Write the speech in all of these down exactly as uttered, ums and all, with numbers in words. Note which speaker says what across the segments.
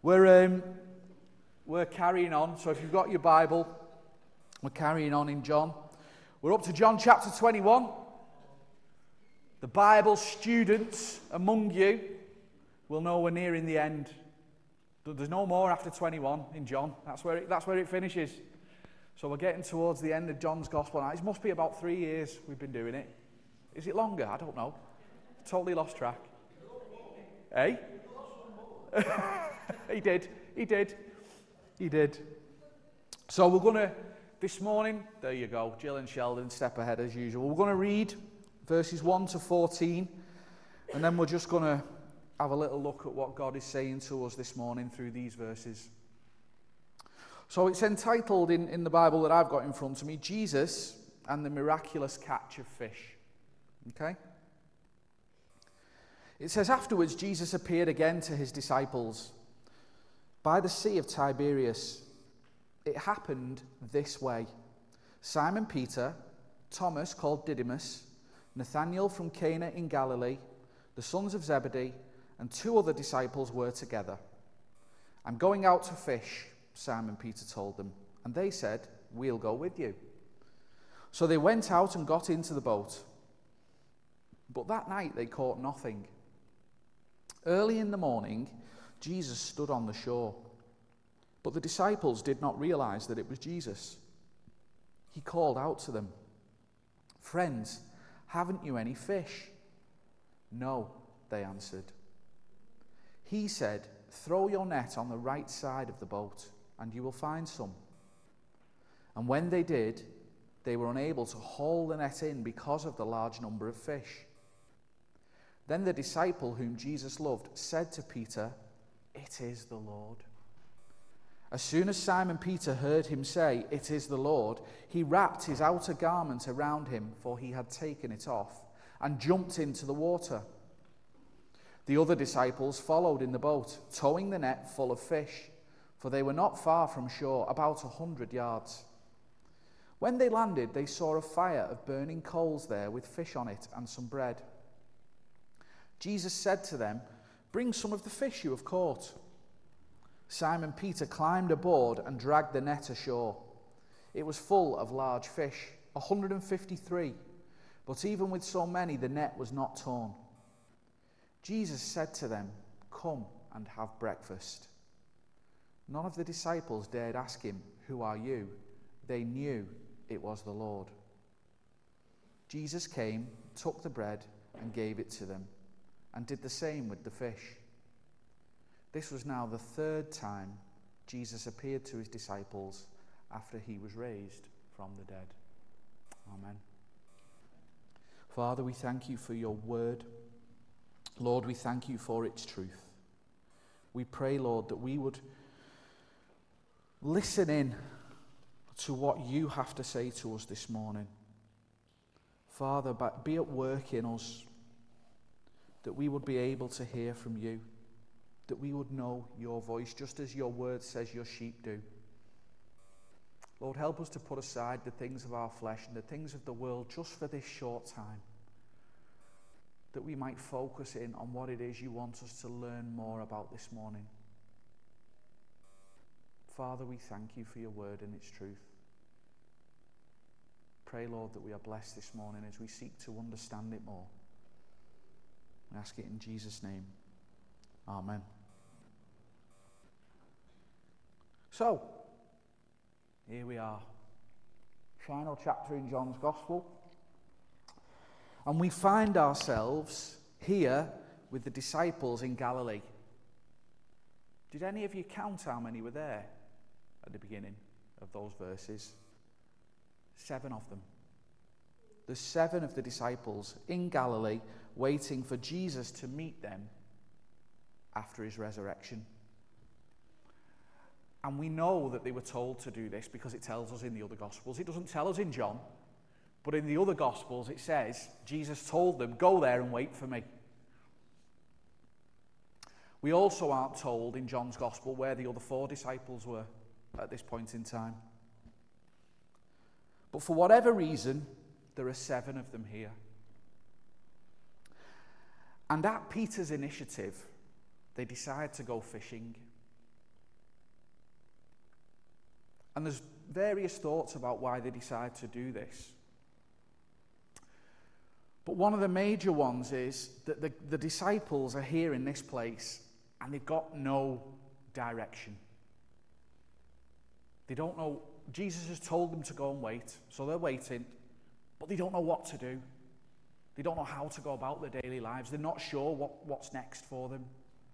Speaker 1: We're, um, we're carrying on, so if you've got your Bible, we're carrying on in John. We're up to John chapter twenty-one. The Bible students among you will know we're nearing the end. There's no more after twenty-one in John. That's where it, that's where it finishes. So we're getting towards the end of John's Gospel now. It must be about three years we've been doing it. Is it longer? I don't know. Totally lost track. Eh? He did. He did. He did. So we're going to, this morning, there you go, Jill and Sheldon, step ahead as usual. We're going to read verses one to fourteen, and then we're just going to have a little look at what God is saying to us this morning through these verses. So it's entitled in, in the Bible that I've got in front of me, Jesus and the Miraculous Catch of Fish. Okay? It says, afterwards Jesus appeared again to his disciples by the Sea of Tiberias. It happened this way. Simon Peter, Thomas called Didymus, Nathanael from Cana in Galilee, the sons of Zebedee, and two other disciples were together. I'm going out to fish, Simon Peter told them, and they said, we'll go with you. So they went out and got into the boat. But that night they caught nothing. Early in the morning, Jesus stood on the shore. But the disciples did not realize that it was Jesus. He called out to them, friends, haven't you any fish? No, they answered. He said, throw your net on the right side of the boat, and you will find some. And when they did, they were unable to haul the net in because of the large number of fish. Then the disciple whom Jesus loved said to Peter, it is the Lord. As soon as Simon Peter heard him say, it is the Lord, he wrapped his outer garment around him, for he had taken it off, and jumped into the water. The other disciples followed in the boat, towing the net full of fish, for they were not far from shore, about a hundred yards. When they landed, they saw a fire of burning coals there with fish on it and some bread. Jesus said to them, bring some of the fish you have caught. Simon Peter climbed aboard and dragged the net ashore. It was full of large fish, one hundred fifty-three, but even with so many, the net was not torn. Jesus said to them, come and have breakfast. None of the disciples dared ask him, who are you? They knew it was the Lord. Jesus came, took the bread, and gave it to them, and did the same with the fish. This was now the third time Jesus appeared to his disciples after he was raised from the dead. Amen. Father, we thank you for your word. Lord, we thank you for its truth. We pray, Lord, that we would listen in to what you have to say to us this morning. Father, be at work in us, that we would be able to hear from you, that we would know your voice, just as your word says your sheep do. Lord, help us to put aside the things of our flesh and the things of the world just for this short time, that we might focus in on what it is you want us to learn more about this morning. Father, we thank you for your word and its truth. Pray, Lord, that we are blessed this morning as we seek to understand it more. I ask it in Jesus' name. Amen. So, here we are. Final chapter in John's Gospel. And we find ourselves here with the disciples in Galilee. Did any of you count how many were there at the beginning of those verses? Seven of them. There's seven of the disciples in Galilee waiting for Jesus to meet them after his resurrection. And we know that they were told to do this because it tells us in the other Gospels. It doesn't tell us in John, but in the other Gospels it says Jesus told them, go there and wait for me. We also aren't told in John's Gospel where the other four disciples were at this point in time. But for whatever reason, there are seven of them here. And at Peter's initiative, they decide to go fishing. And there's various thoughts about why they decide to do this. But one of the major ones is that the, the disciples are here in this place and they've got no direction. They don't know. Jesus has told them to go and wait, so they're waiting, but they don't know what to do. They don't know how to go about their daily lives. They're not sure what, what's next for them.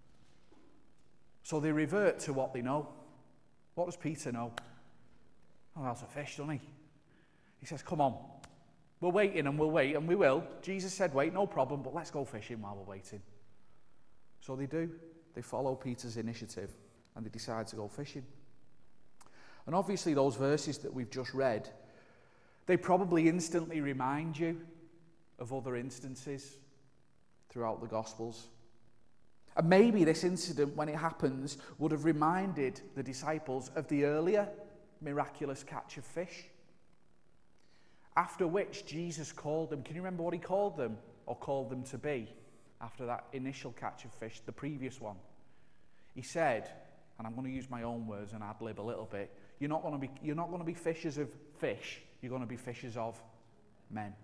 Speaker 1: So they revert to what they know. What does Peter know? Oh, that's a fish, doesn't he? He says, come on. We're waiting and we'll wait and we will. Jesus said, wait, no problem, but let's go fishing while we're waiting. So they do. They follow Peter's initiative and they decide to go fishing. And obviously those verses that we've just read, they probably instantly remind you of other instances throughout the Gospels. And maybe this incident, when it happens, would have reminded the disciples of the earlier miraculous catch of fish. After which Jesus called them. Can you remember what he called them, or called them to be, after that initial catch of fish, the previous one? He said, and I'm going to use my own words and ad-lib a little bit, you're not going to be, you're not going to be fishers of fish, you're going to be fishers of men.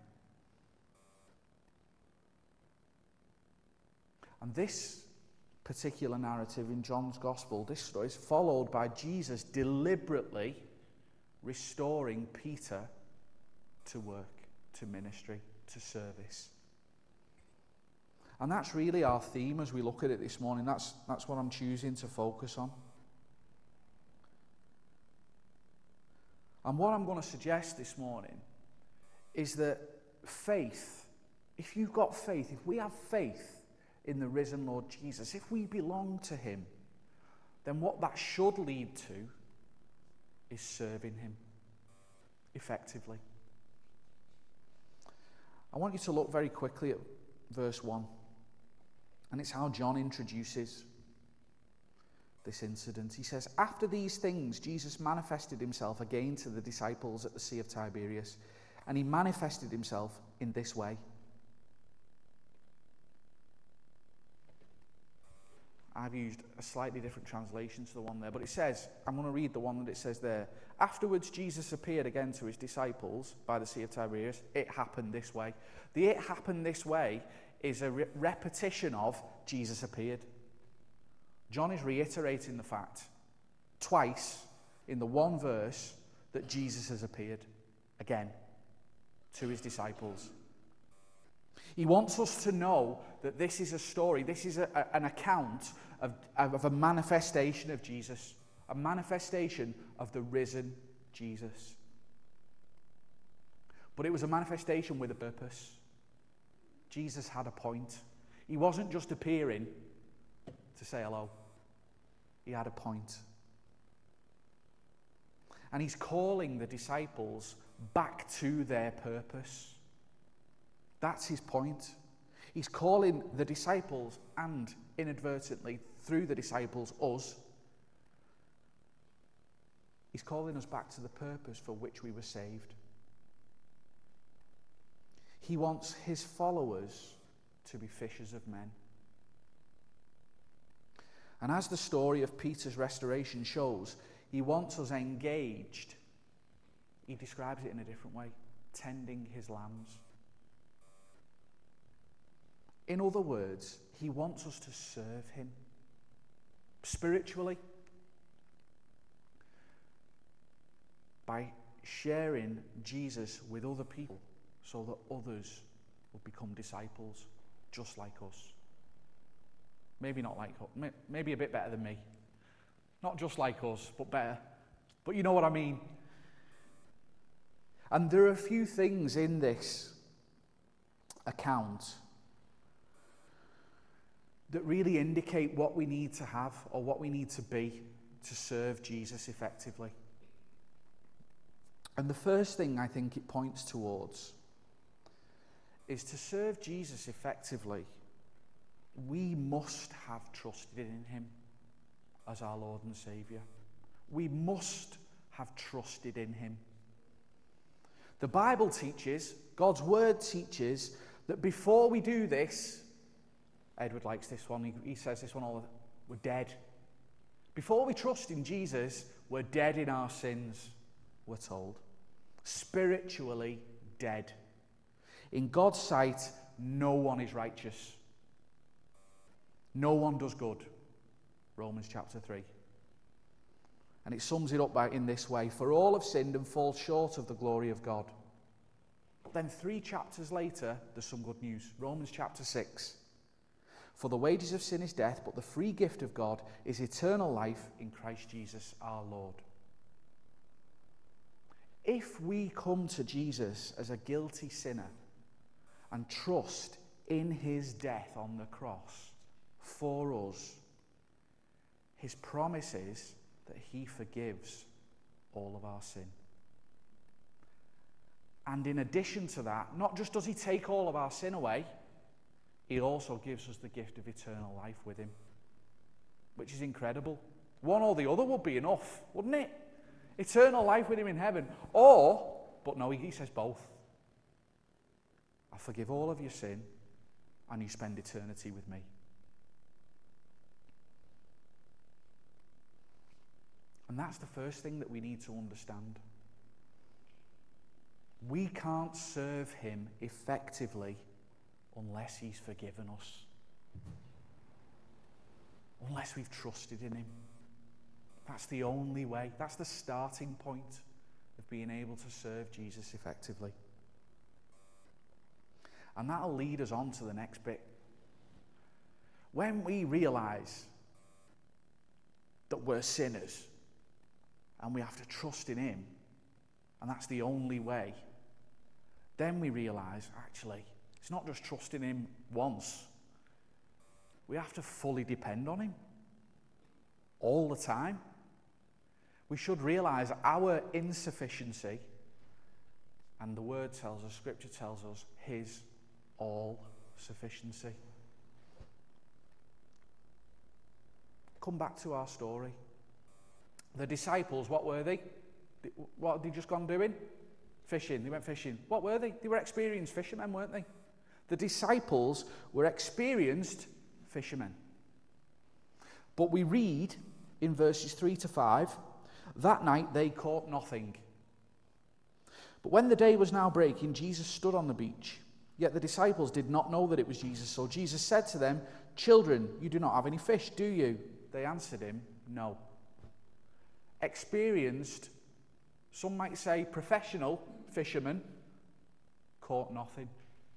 Speaker 1: And this particular narrative in John's Gospel, this story, is followed by Jesus deliberately restoring Peter to work, to ministry, to service. And that's really our theme as we look at it this morning. That's, that's what I'm choosing to focus on. And what I'm going to suggest this morning is that faith, if you've got faith, if we have faith in the risen Lord Jesus, if we belong to him, then what that should lead to is serving him effectively. I want you to look very quickly at verse one. And it's how John introduces this incident. He says, after these things, Jesus manifested himself again to the disciples at the Sea of Tiberias. And he manifested himself in this way. I've used a slightly different translation to the one there, but it says, I'm going to read the one that it says there. Afterwards, Jesus appeared again to his disciples by the Sea of Tiberias. It happened this way. The it happened this way is a re- repetition of Jesus appeared. John is reiterating the fact twice in the one verse that Jesus has appeared again to his disciples. He wants us to know that this is a story, this is a, a, an account of, of a manifestation of Jesus, a manifestation of the risen Jesus. But it was a manifestation with a purpose. Jesus had a point. He wasn't just appearing to say hello. He had a point. And he's calling the disciples back to their purpose. That's his point. He's calling the disciples, and inadvertently, through the disciples, us. He's calling us back to the purpose for which we were saved. He wants his followers to be fishers of men. And as the story of Peter's restoration shows, he wants us engaged. He describes it in a different way, tending his lambs. In other words, he wants us to serve him spiritually by sharing Jesus with other people so that others will become disciples just like us. Maybe not like us, maybe a bit better than me. Not just like us, but better. But you know what I mean. And there are a few things in this account that really indicate what we need to have or what we need to be to serve Jesus effectively. And the first thing I think it points towards is to serve Jesus effectively, we must have trusted in him as our Lord and Saviour. We must have trusted in him. The Bible teaches, God's word teaches, that before we do this, Edward likes this one, he, he says this one all the time, we're dead. Before we trust in Jesus, we're dead in our sins, we're told. Spiritually dead. In God's sight, no one is righteous. No one does good. Romans chapter three. And it sums it up by, in this way: for all have sinned and fall short of the glory of God. But then three chapters later, there's some good news. Romans chapter six. For the wages of sin is death, but the free gift of God is eternal life in Christ Jesus our Lord. If we come to Jesus as a guilty sinner and trust in his death on the cross for us, his promise is that he forgives all of our sin. And in addition to that, not just does he take all of our sin away, he also gives us the gift of eternal life with him, which is incredible. One or the other would be enough, wouldn't it? Eternal life with him in heaven. Or, but no, he says both. I forgive all of your sin, and you spend eternity with me. And that's the first thing that we need to understand. We can't serve him effectively unless he's forgiven us. Unless we've trusted in him. That's the only way. That's the starting point of being able to serve Jesus effectively. And that'll lead us on to the next bit. When we realise that we're sinners and we have to trust in him, and that's the only way, then we realise, actually, it's not just trusting him once. We have to fully depend on him all the time. We should realise our insufficiency, and the word tells us, Scripture tells us, his all-sufficiency. Come back to our story. The disciples, what were they? What had they just gone doing? Fishing. They went fishing. What were they? They were experienced fishermen, weren't they? The disciples were experienced fishermen. But we read in verses three to five, that night they caught nothing. But when the day was now breaking, Jesus stood on the beach. Yet the disciples did not know that it was Jesus. So Jesus said to them, "Children, you do not have any fish, do you?" They answered him, "No." Experienced, some might say professional fishermen, caught nothing.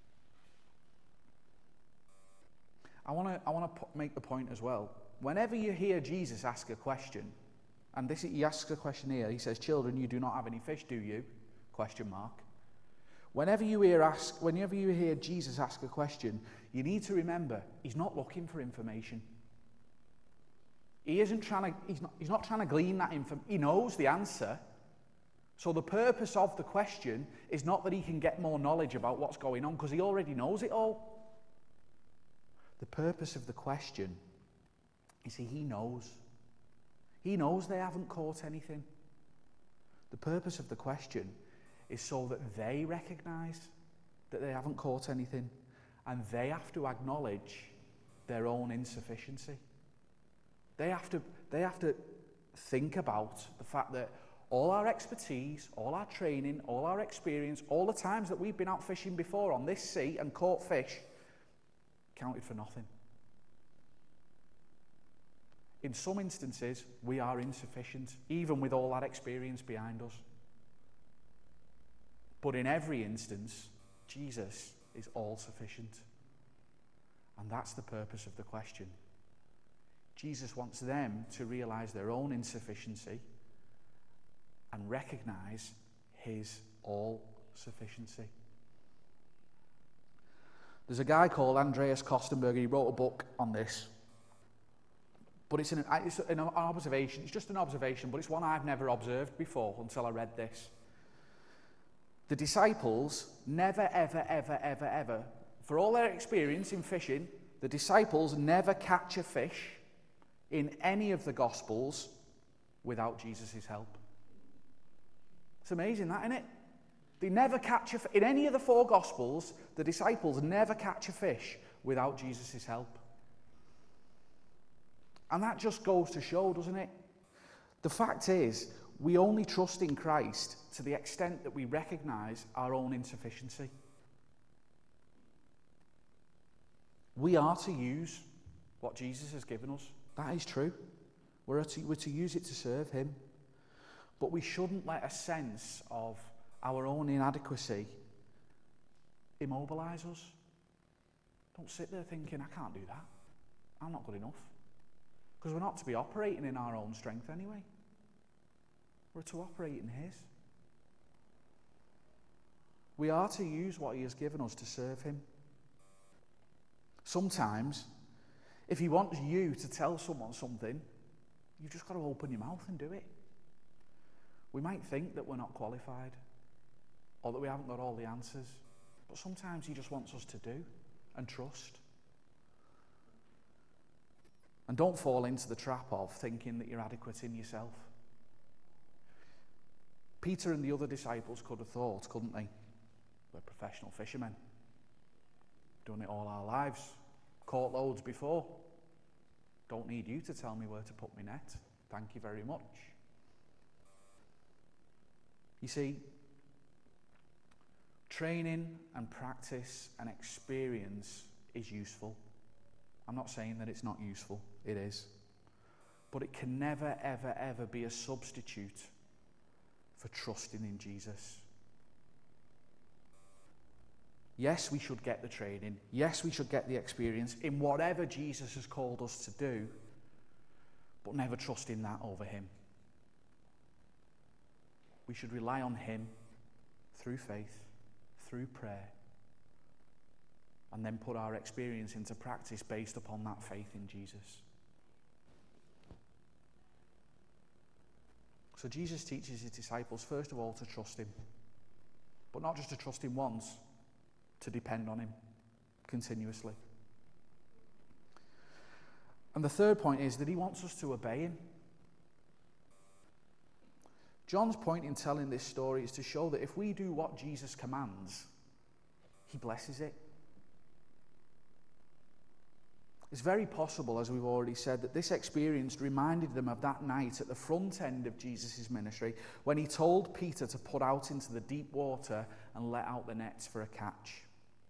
Speaker 1: I want to I want to make the point as well. Whenever you hear Jesus ask a question, and this he asks a question here, he says, "Children, you do not have any fish, do you?" Question mark. Whenever you hear ask, whenever you hear Jesus ask a question, you need to remember he's not looking for information. He isn't trying to. He's not. He's not trying to glean that information. He knows the answer. So the purpose of the question is not that he can get more knowledge about what's going on, because he already knows it all. The purpose of the question is he knows. He knows they haven't caught anything. The purpose of the question is so that they recognise that they haven't caught anything, and they have to acknowledge their own insufficiency. They have to, they have to think about the fact that all our expertise, all our training, all our experience, all the times that we've been out fishing before on this sea and caught fish, counted for nothing. In some instances, we are insufficient, even with all that experience behind us. But in every instance, Jesus is all sufficient. And that's the purpose of the question. Jesus wants them to realize their own insufficiency and recognize his all-sufficiency. There's a guy called Andreas Kostenberger. He wrote a book on this. But it's an, it's an observation. It's just an observation, but it's one I've never observed before until I read this. The disciples never, ever, ever, ever, ever, for all their experience in fishing, the disciples never catch a fish in any of the Gospels without Jesus' help. It's amazing, that, isn't it? They never catch a fish. In any of the four Gospels, the disciples never catch a fish without Jesus' help. And that just goes to show, doesn't it? The fact is, we only trust in Christ to the extent that we recognize our own insufficiency. We are to use what Jesus has given us. That is true. We're to, we're to use it to serve him. But we shouldn't let a sense of our own inadequacy immobilize us. Don't sit there thinking, I can't do that. I'm not good enough. Because we're not to be operating in our own strength anyway. We're to operate in his. We are to use what he has given us to serve him. Sometimes, if he wants you to tell someone something, you've just got to open your mouth and do it. We might think that we're not qualified, or that we haven't got all the answers, but sometimes he just wants us to do and trust. And don't fall into the trap of thinking that you're adequate in yourself. Peter and the other disciples could have thought, couldn't they? We're professional fishermen. Done it all our lives. Caught loads before. Don't need you to tell me where to put my net. Thank you very much. You see, training and practice and experience is useful. I'm not saying that it's not useful. It is. But it can never, ever, ever be a substitute for trusting in Jesus. Yes, we should get the training. Yes, we should get the experience in whatever Jesus has called us to do, but never trust in that over him. We should rely on him through faith, through prayer, and then put our experience into practice based upon that faith in Jesus. So Jesus teaches his disciples, first of all, to trust him. But not just to trust him once, to depend on him continuously. And the third point is that he wants us to obey him. John's point in telling this story is to show that if we do what Jesus commands, he blesses it. It's very possible, as we've already said, that this experience reminded them of that night at the front end of Jesus' ministry when he told Peter to put out into the deep water and let out the nets for a catch.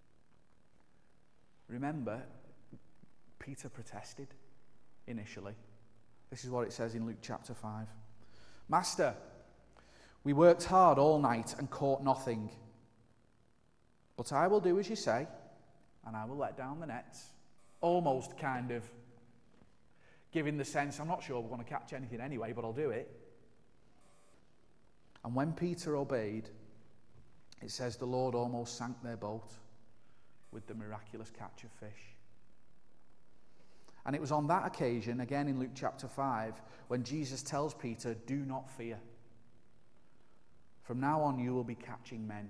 Speaker 1: Remember, Peter protested initially. This is what it says in Luke chapter five. Master, we worked hard all night and caught nothing. But I will do as you say, and I will let down the nets. Almost kind of giving the sense, I'm not sure we're going to catch anything anyway, but I'll do it. And when Peter obeyed, it says the Lord almost sank their boat with the miraculous catch of fish. And it was on that occasion, again in Luke chapter five, when Jesus tells Peter, do not fear. From now on you will be catching men.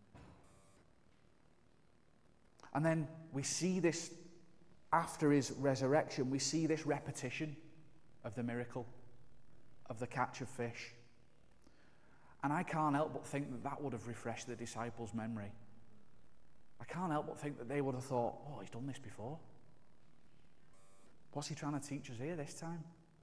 Speaker 1: And then we see this. After his resurrection, we see this repetition of the miracle, of the catch of fish. And I can't help but think that that would have refreshed the disciples' memory. I can't help but think that they would have thought, oh, he's done this before. What's he trying to teach us here this time?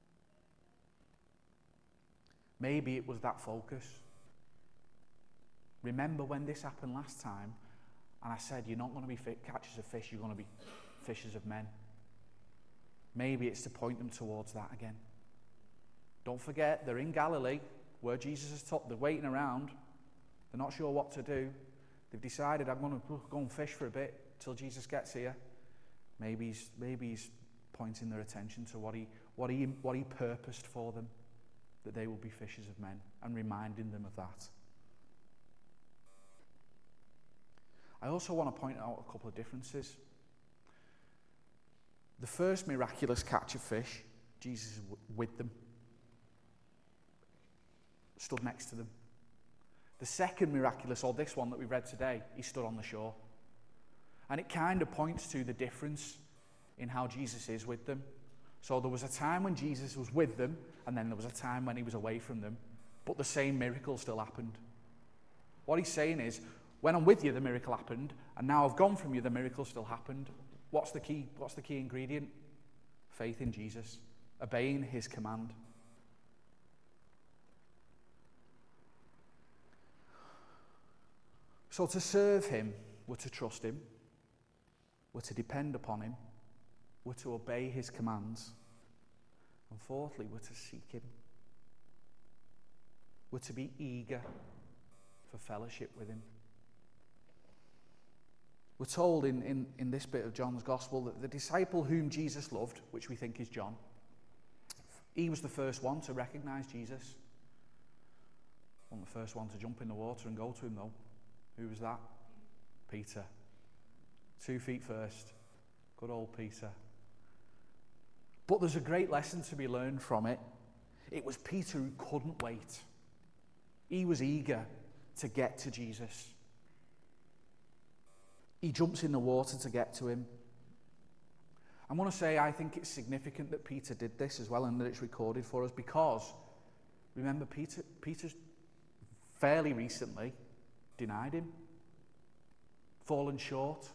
Speaker 1: Maybe it was that focus. Remember when this happened last time, and I said, you're not going to be catchers of fish, you're going to be fishers of men. Maybe it's to point them towards that again. Don't forget, they're in Galilee, where Jesus has taught. They're waiting around. They're not sure what to do. They've decided, I'm going to go and fish for a bit till Jesus gets here. Maybe he's, maybe he's pointing their attention to what he, what he, what he purposed for them, that they will be fishers of men, and reminding them of that. I also want to point out a couple of differences. The first miraculous catch of fish, Jesus is with them, stood next to them. The second miraculous, or this one that we read today, he stood on the shore. And it kind of points to the difference in how Jesus is with them. So there was a time when Jesus was with them, and then there was a time when he was away from them, but the same miracle still happened. What he's saying is, when I'm with you, the miracle happened, and now I've gone from you, the miracle still happened. What's the key? What's the key ingredient? Faith in Jesus, obeying his command. So to serve him, we're to trust him, we're to depend upon him, we're to obey his commands, and fourthly, we're to seek him. We're to be eager for fellowship with him. We're told in, in, in this bit of John's Gospel that the disciple whom Jesus loved, which we think is John, he was the first one to recognize Jesus. Wasn't the first one to jump in the water and go to him, though. Who was that? Peter. Two feet first. Good old Peter. But there's a great lesson to be learned from it. It was Peter who couldn't wait. He was eager to get to Jesus. He jumps in the water to get to him. I want to say I think it's significant that Peter did this as well and that it's recorded for us because, remember, Peter, Peter's fairly recently denied him, fallen short.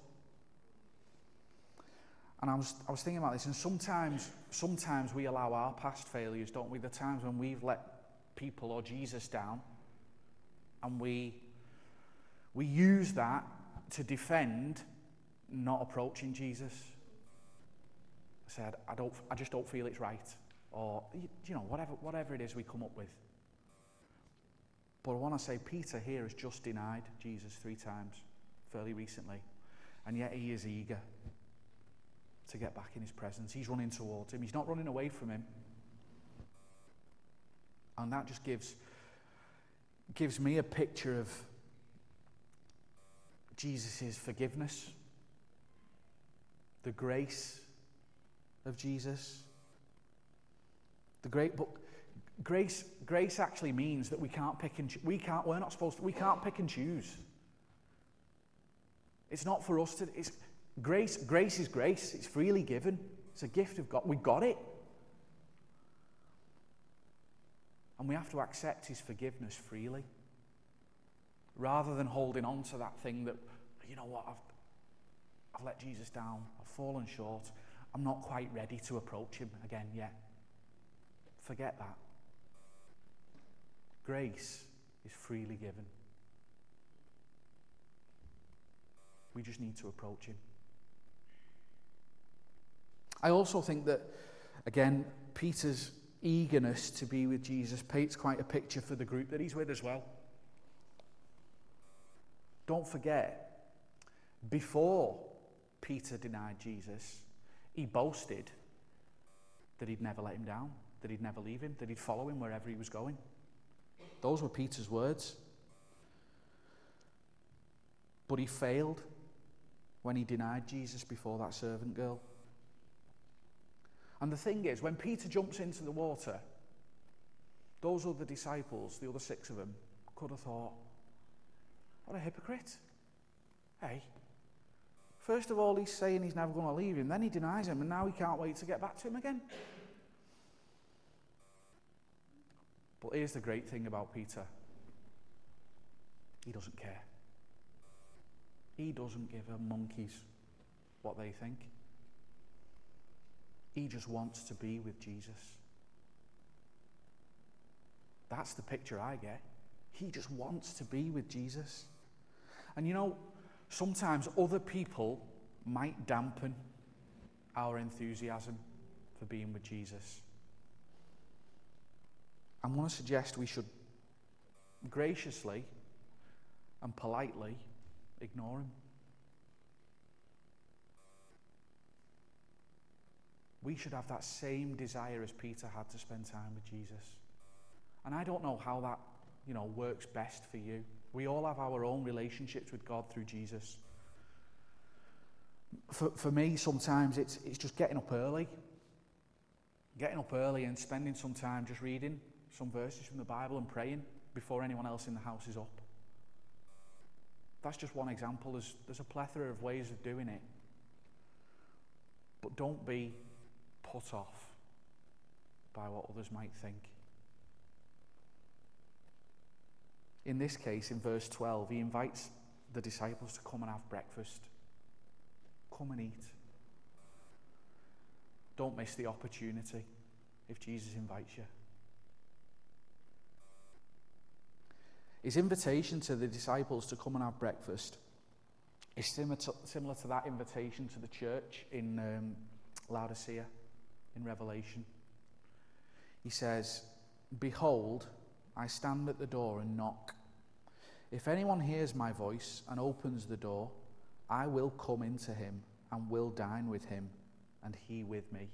Speaker 1: And I was, I was thinking about this, and sometimes, sometimes we allow our past failures, don't we? The times when we've let people or Jesus down, and we, we use that to defend not approaching Jesus. I said, I don't, I just don't feel it's right, or you know, whatever, whatever it is we come up with. But I want to say, Peter here has just denied Jesus three times, fairly recently, and yet he is eager to get back in his presence. He's running towards him. He's not running away from him. And that just gives, gives me a picture of Jesus' forgiveness, the grace of Jesus. The great book. Grace, grace actually means that we can't pick and cho- we can't. We're not supposed to. We can't pick and choose. It's not for us to. It's grace. Grace is grace. It's freely given. It's a gift of God. We got it, and we have to accept his forgiveness freely, rather than holding on to that thing that, you know what, I've I've let Jesus down. I've fallen short. I'm not quite ready to approach him again yet. Forget that. Grace is freely given. We just need to approach him. I also think that, again, Peter's eagerness to be with Jesus paints quite a picture for the group that he's with as well. Don't forget, before Peter denied Jesus, he boasted that he'd never let him down, that he'd never leave him, that he'd follow him wherever he was going. Those were Peter's words. But he failed when he denied Jesus before that servant girl. And the thing is, when Peter jumps into the water, those other disciples, the other six of them, could have thought, what a hypocrite. Hey, first of all, he's saying he's never going to leave him, then he denies him, and now he can't wait to get back to him again. But here's the great thing about Peter. He doesn't care. He doesn't give a monkey's what they think. He just wants to be with Jesus. That's the picture I get. He just wants to be with Jesus. And you know, sometimes other people might dampen our enthusiasm for being with Jesus. I'm going to suggest we should graciously and politely ignore him. We should have that same desire as Peter had to spend time with Jesus. And I don't know how that, you know, works best for you. We all have our own relationships with God through Jesus. For, for me, sometimes it's, it's just getting up early. Getting up early and spending some time just reading some verses from the Bible and praying before anyone else in the house is up. That's just one example. There's, there's a plethora of ways of doing it. But don't be put off by what others might think. In this case, in verse twelve, he invites the disciples to come and have breakfast. Come and eat. Don't miss the opportunity if Jesus invites you. His invitation to the disciples to come and have breakfast is similar to, similar to that invitation to the church in um, Laodicea, in Revelation. He says, "Behold, I stand at the door and knock. If anyone hears my voice and opens the door, I will come into him and will dine with him, and he with me."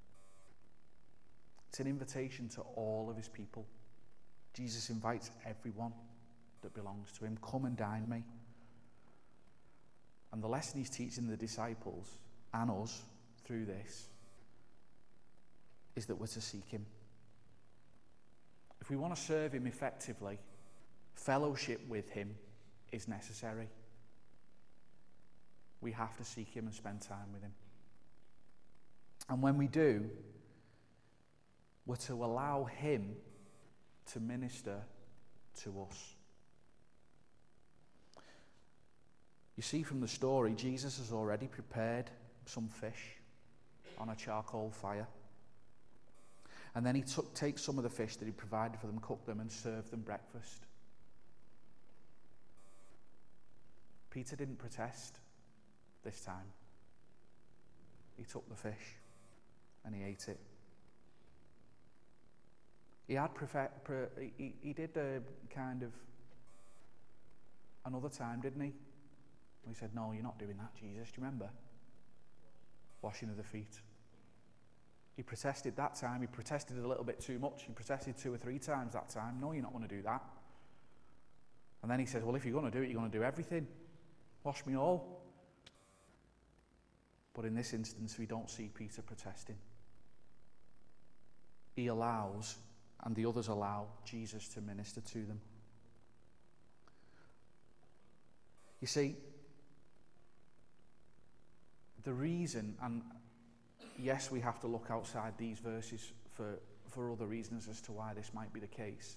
Speaker 1: It's an invitation to all of his people. Jesus invites everyone that belongs to him, "Come and dine with me." And the lesson he's teaching the disciples and us through this is that we're to seek him. If we want to serve him effectively, fellowship with him is necessary. We have to seek him and spend time with him. And when we do, we're to allow him to minister to us. You see from the story, Jesus has already prepared some fish on a charcoal fire. And then he took, takes some of the fish that he provided for them, cooked them, and served them breakfast. Peter didn't protest this time. He took the fish and he ate it. He had prefer, pre, he, he did a kind of another time, didn't he? He said, "No, you're not doing that, Jesus. Do you remember? Washing of the feet." He protested that time. He protested a little bit too much. He protested two or three times that time. "No, you're not going to do that." And then he says, "Well, if you're going to do it, you're going to do everything. Wash me all." But in this instance, we don't see Peter protesting. He allows, and the others allow, Jesus to minister to them. You see, the reason, and yes, we have to look outside these verses for, for other reasons as to why this might be the case.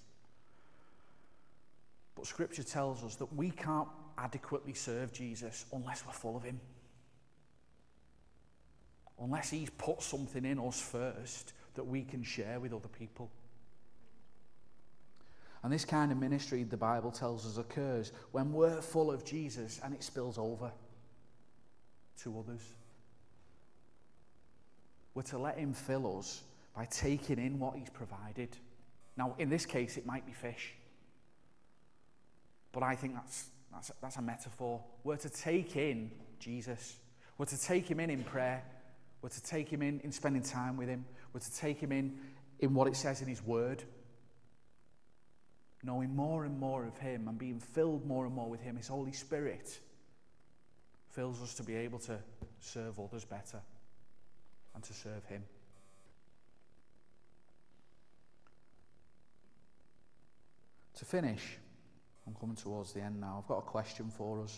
Speaker 1: But Scripture tells us that we can't adequately serve Jesus unless we're full of him. Unless he's put something in us first that we can share with other people. And this kind of ministry, the Bible tells us, occurs when we're full of Jesus and it spills over to others. We're to let him fill us by taking in what he's provided. Now, in this case, it might be fish. But I think that's, that's, that's a metaphor. We're to take in Jesus. We're to take him in in prayer. We're to take him in in spending time with him. We're to take him in in what it says in his word. Knowing more and more of him and being filled more and more with him. His Holy Spirit fills us to be able to serve others better and to serve him. To finish, I'm coming towards the end now. I've got a question for us.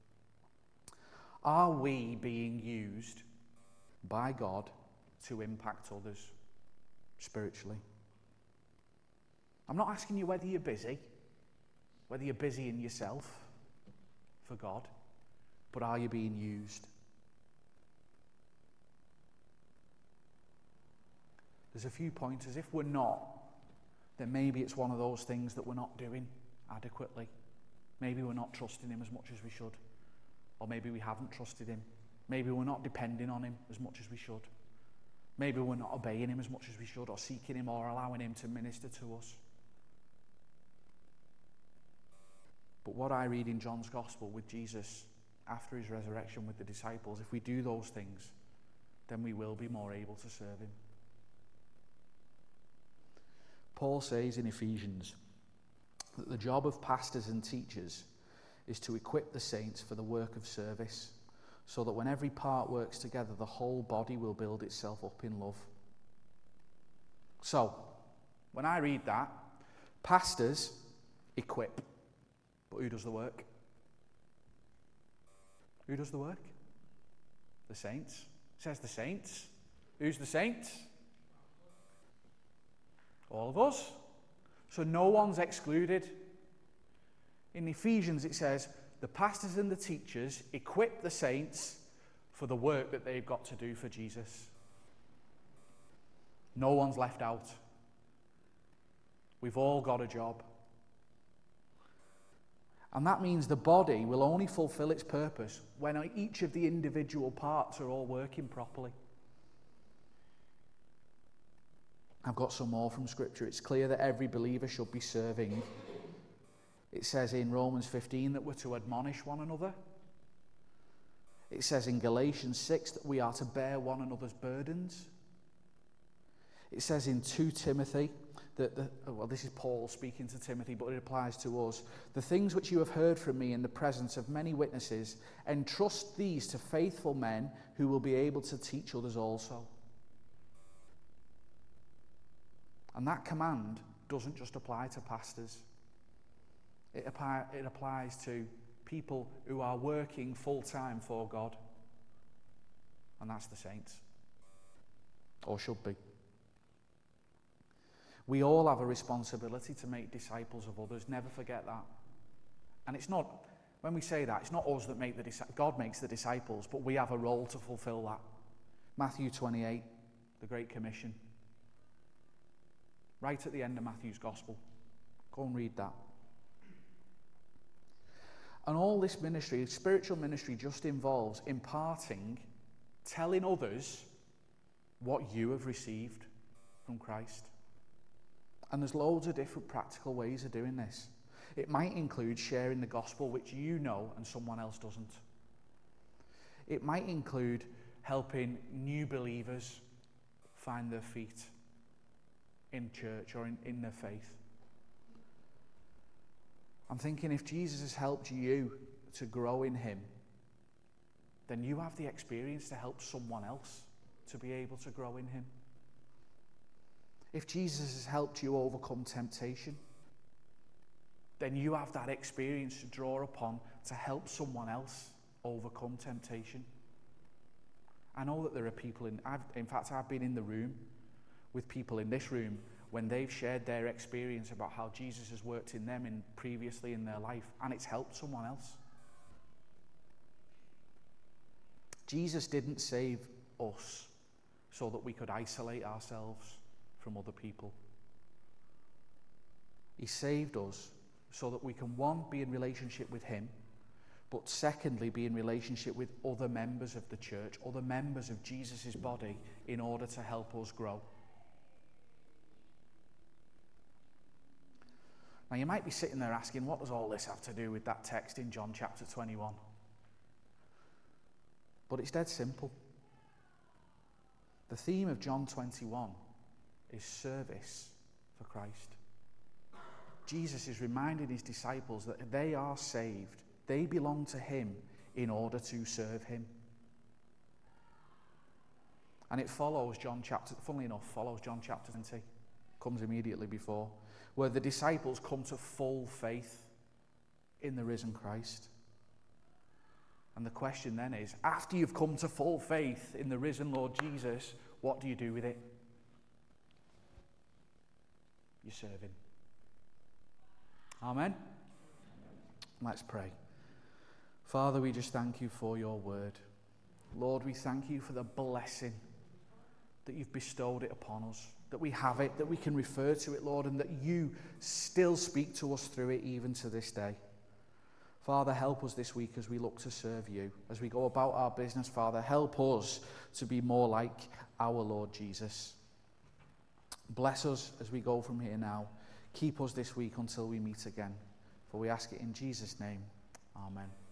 Speaker 1: Are we being used by God to impact others spiritually? I'm not asking you whether you're busy, whether you're busy in yourself for God, but are you being used? There's a few pointers. If we're not, then maybe it's one of those things that we're not doing adequately. Maybe we're not trusting him as much as we should. Or maybe we haven't trusted him. Maybe we're not depending on him as much as we should. Maybe we're not obeying him as much as we should, or seeking him, or allowing him to minister to us. But what I read in John's Gospel with Jesus after his resurrection with the disciples, if we do those things, then we will be more able to serve him. Paul says in Ephesians that the job of pastors and teachers is to equip the saints for the work of service, so that when every part works together, the whole body will build itself up in love. So, when I read that, pastors equip, but who does the work? Who does the work? The saints. It says the saints. Who's the saints? All of us. So no one's excluded. In Ephesians it says, the pastors and the teachers equip the saints for the work that they've got to do for Jesus. No one's left out. We've all got a job. And that means the body will only fulfill its purpose when each of the individual parts are all working properly. I've got some more from Scripture. It's clear that every believer should be serving. It says in Romans fifteen that we're to admonish one another. It says in Galatians six that we are to bear one another's burdens. It says in Second Timothy that, the, well, this is Paul speaking to Timothy, but it applies to us. The things which you have heard from me in the presence of many witnesses, entrust these to faithful men who will be able to teach others also. And that command doesn't just apply to pastors. It, apply, it applies to people who are working full-time for God. And that's the saints. Or should be. We all have a responsibility to make disciples of others. Never forget that. And it's not, when we say that, it's not us that make the disciples. God makes the disciples, but we have a role to fulfill that. Matthew twenty-eight, the Great Commission. Right at the end of Matthew's Gospel. Go and read that. And all this ministry, spiritual ministry, just involves imparting, telling others what you have received from Christ. And there's loads of different practical ways of doing this. It might include sharing the gospel which you know and someone else doesn't. It might include helping new believers find their feet in church or in, in their faith. I'm thinking if Jesus has helped you to grow in him, then you have the experience to help someone else to be able to grow in him. If Jesus has helped you overcome temptation, then you have that experience to draw upon to help someone else overcome temptation. I know that there are people in, I've, in fact, I've been in the room with people in this room when they've shared their experience about how Jesus has worked in them in previously in their life, and it's helped someone else. Jesus didn't save us so that we could isolate ourselves from other people. He saved us so that we can, one, be in relationship with him, but secondly, be in relationship with other members of the church, other members of Jesus' body, in order to help us grow. Now, you might be sitting there asking, what does all this have to do with that text in John chapter twenty-one? But it's dead simple. The theme of John twenty-one is service for Christ. Jesus is reminding his disciples that they are saved. They belong to him in order to serve him. And it follows John chapter, funnily enough, follows John chapter twenty, comes immediately before, where the disciples come to full faith in the risen Christ. And the question then is, after you've come to full faith in the risen Lord Jesus, what do you do with it? You serve him. Amen? Let's pray. Father, we just thank you for your word. Lord, we thank you for the blessing that you've bestowed it upon us, that we have it, that we can refer to it, Lord, and that you still speak to us through it even to this day. Father, help us this week as we look to serve you. As we go about our business, Father, help us to be more like our Lord Jesus. Bless us as we go from here now. Keep us this week until we meet again. For we ask it in Jesus' name. Amen.